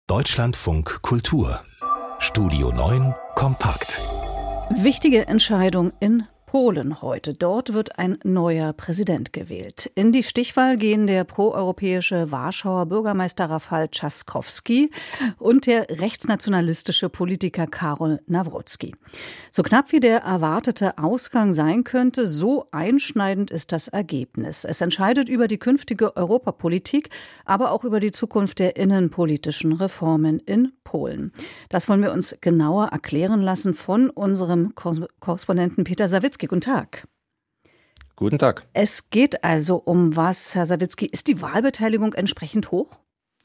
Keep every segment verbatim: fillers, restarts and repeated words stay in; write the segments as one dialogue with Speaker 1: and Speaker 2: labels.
Speaker 1: Deutschlandfunk Kultur. Studio neun kompakt.
Speaker 2: Wichtige Entscheidung in Polen heute. Dort wird ein neuer Präsident gewählt. In die Stichwahl gehen der proeuropäische Warschauer Bürgermeister Rafał Trzaskowski und der rechtsnationalistische Politiker Karol Nawrocki. So knapp wie der erwartete Ausgang sein könnte, so einschneidend ist das Ergebnis. Es entscheidet über die künftige Europapolitik, aber auch über die Zukunft der innenpolitischen Reformen in Polen. Das wollen wir uns genauer erklären lassen von unserem Korrespondenten Peter Sawicki. Guten Tag.
Speaker 3: Guten Tag.
Speaker 2: Es geht also um was, Herr Sawicki? Ist die Wahlbeteiligung entsprechend hoch?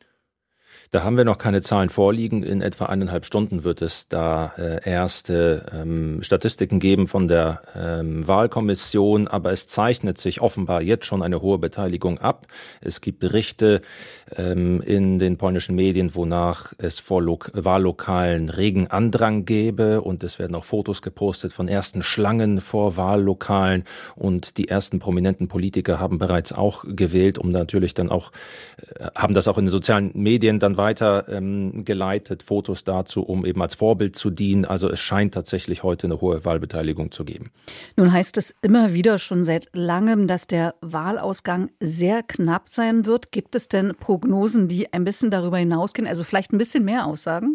Speaker 3: Da haben wir noch keine Zahlen vorliegen. In etwa eineinhalb Stunden wird es da äh, erste ähm, Statistiken geben von der ähm, Wahlkommission. Aber es zeichnet sich offenbar jetzt schon eine hohe Beteiligung ab. Es gibt Berichte ähm, in den polnischen Medien, wonach es vor Lo- Wahllokalen regen Andrang gäbe. Und es werden auch Fotos gepostet von ersten Schlangen vor Wahllokalen. Und die ersten prominenten Politiker haben bereits auch gewählt, um natürlich dann auch, äh, haben das auch in den sozialen Medien dann weiter ähm, geleitet, Fotos dazu, um eben als Vorbild zu dienen. Also es scheint tatsächlich heute eine hohe Wahlbeteiligung zu geben.
Speaker 2: Nun heißt es immer wieder schon seit langem, dass der Wahlausgang sehr knapp sein wird. Gibt es denn Prognosen, die ein bisschen darüber hinausgehen, also vielleicht ein bisschen mehr aussagen?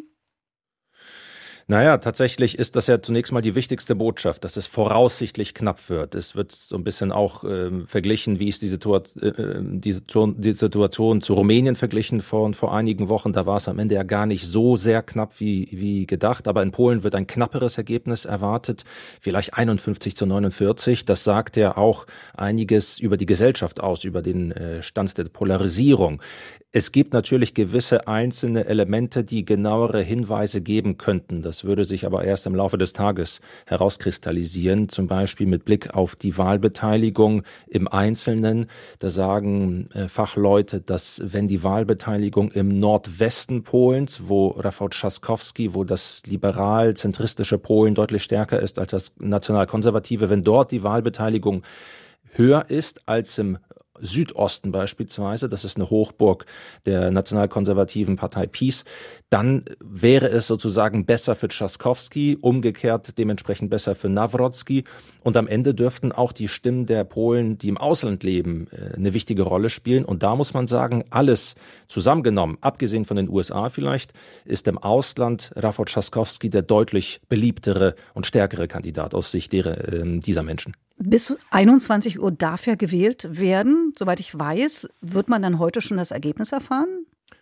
Speaker 3: Naja, tatsächlich ist das ja zunächst mal die wichtigste Botschaft, dass es voraussichtlich knapp wird. Es wird so ein bisschen auch äh, verglichen, wie ist die, Situa- äh, die, Situation, die Situation zu Rumänien verglichen vor, vor einigen Wochen. Da war es am Ende ja gar nicht so sehr knapp wie, wie gedacht. Aber in Polen wird ein knapperes Ergebnis erwartet, vielleicht einundfünfzig zu neunundvierzig. Das sagt ja auch einiges über die Gesellschaft aus, über den äh, Stand der Polarisierung. Es gibt natürlich gewisse einzelne Elemente, die genauere Hinweise geben könnten. Das würde sich aber erst im Laufe des Tages herauskristallisieren, zum Beispiel mit Blick auf die Wahlbeteiligung im Einzelnen. Da sagen äh, Fachleute, dass wenn die Wahlbeteiligung im Nordwesten Polens, wo Rafał Trzaskowski, wo das liberal-zentristische Polen deutlich stärker ist als das national-konservative, wenn dort die Wahlbeteiligung höher ist als im Südosten beispielsweise, das ist eine Hochburg der nationalkonservativen Partei PiS, dann wäre es sozusagen besser für Trzaskowski, umgekehrt dementsprechend besser für Nawrocki. Und am Ende dürften auch die Stimmen der Polen, die im Ausland leben, eine wichtige Rolle spielen. Und da muss man sagen, alles zusammengenommen, abgesehen von den U S A vielleicht, ist im Ausland Rafał Trzaskowski der deutlich beliebtere und stärkere Kandidat aus Sicht der, äh, dieser Menschen.
Speaker 2: Bis einundzwanzig Uhr darf ja gewählt werden. Soweit ich weiß, wird man dann heute schon das Ergebnis erfahren?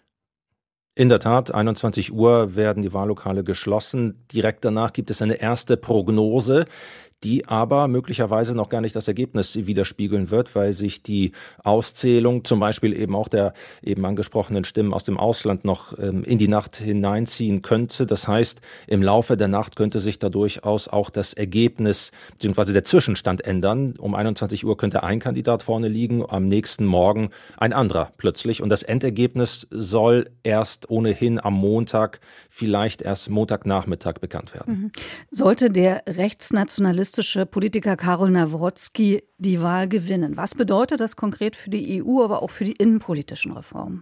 Speaker 3: In der Tat, einundzwanzig Uhr werden die Wahllokale geschlossen. Direkt danach gibt es eine erste Prognose, die aber möglicherweise noch gar nicht das Ergebnis widerspiegeln wird, weil sich die Auszählung, zum Beispiel eben auch der eben angesprochenen Stimmen aus dem Ausland, noch ähm, in die Nacht hineinziehen könnte. Das heißt, im Laufe der Nacht könnte sich da durchaus auch das Ergebnis bzw. der Zwischenstand ändern. Um einundzwanzig Uhr könnte ein Kandidat vorne liegen, am nächsten Morgen ein anderer plötzlich. Und das Endergebnis soll erst ohnehin am Montag, vielleicht erst Montagnachmittag bekannt werden.
Speaker 2: Mhm. Sollte der rechtsnationalistische Politiker Karol Nawrocki die Wahl gewinnen, was bedeutet das konkret für die E U, aber auch für die innenpolitischen Reformen?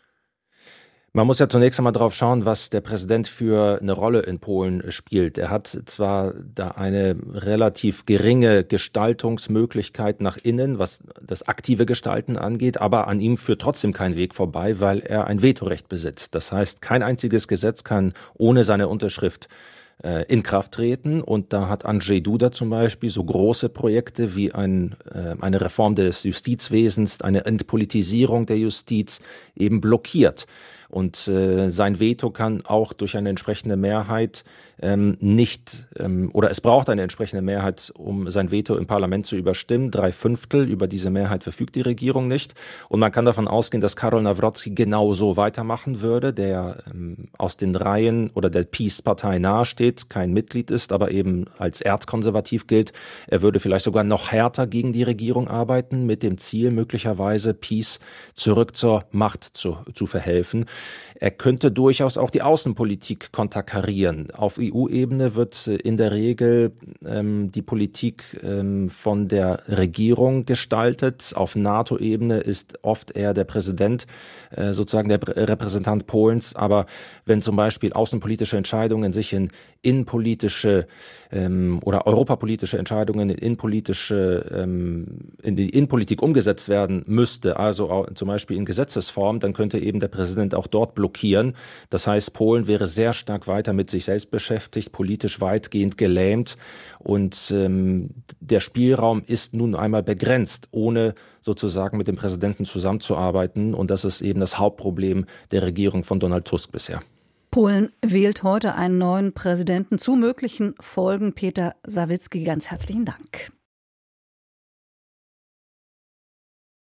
Speaker 3: Man muss ja zunächst einmal darauf schauen, was der Präsident für eine Rolle in Polen spielt. Er hat zwar da eine relativ geringe Gestaltungsmöglichkeit nach innen, was das aktive Gestalten angeht, aber an ihm führt trotzdem kein Weg vorbei, weil er ein Vetorecht besitzt. Das heißt, kein einziges Gesetz kann ohne seine Unterschrift in Kraft treten. Und da hat Andrzej Duda zum Beispiel so große Projekte wie ein, äh, eine Reform des Justizwesens, eine Entpolitisierung der Justiz eben blockiert. Und äh, sein Veto kann auch durch eine entsprechende Mehrheit ähm, nicht, ähm, oder es braucht eine entsprechende Mehrheit, um sein Veto im Parlament zu überstimmen. Drei Fünftel, über diese Mehrheit verfügt die Regierung nicht. Und man kann davon ausgehen, dass Karol Nawrocki genau so weitermachen würde, der ähm, aus den Reihen oder der PiS-Partei nahesteht, kein Mitglied ist, aber eben als erzkonservativ gilt. Er würde vielleicht sogar noch härter gegen die Regierung arbeiten, mit dem Ziel, möglicherweise PiS zurück zur Macht zu, zu verhelfen. Er könnte durchaus auch die Außenpolitik konterkarieren. Auf E U-Ebene wird in der Regel ähm, die Politik ähm, von der Regierung gestaltet. Auf NATO-Ebene ist oft eher der Präsident äh, sozusagen der Repräsentant Polens. Aber wenn zum Beispiel außenpolitische Entscheidungen sich in innenpolitische ähm, oder europapolitische Entscheidungen in innenpolitische ähm, in die Innenpolitik umgesetzt werden müsste, also auch zum Beispiel in Gesetzesform, dann könnte eben der Präsident auch dort blockieren. Das heißt, Polen wäre sehr stark weiter mit sich selbst beschäftigt, politisch weitgehend gelähmt und ähm, der Spielraum ist nun einmal begrenzt, ohne sozusagen mit dem Präsidenten zusammenzuarbeiten und das ist eben das Hauptproblem der Regierung von Donald Tusk bisher.
Speaker 2: Polen wählt heute einen neuen Präsidenten. Zu möglichen Folgen Peter Sawicki. Ganz herzlichen Dank.